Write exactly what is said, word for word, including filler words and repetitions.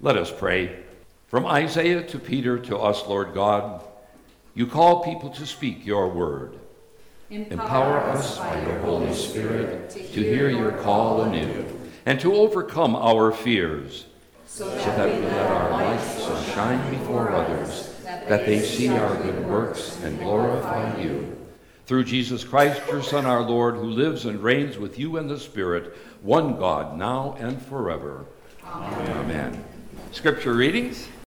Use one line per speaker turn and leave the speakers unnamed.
Let us pray. From Isaiah to Peter to us, Lord God, you call people to speak your word. Empower, Empower us by your Holy Spirit to hear your call anew and to overcome our fears, so that, so that we let our light so shine before others that they see our good works and glorify you. Through Jesus Christ, your Son, our Lord, who lives and reigns with you in the Spirit, one God, now and forever. Amen. Amen. Scripture readings.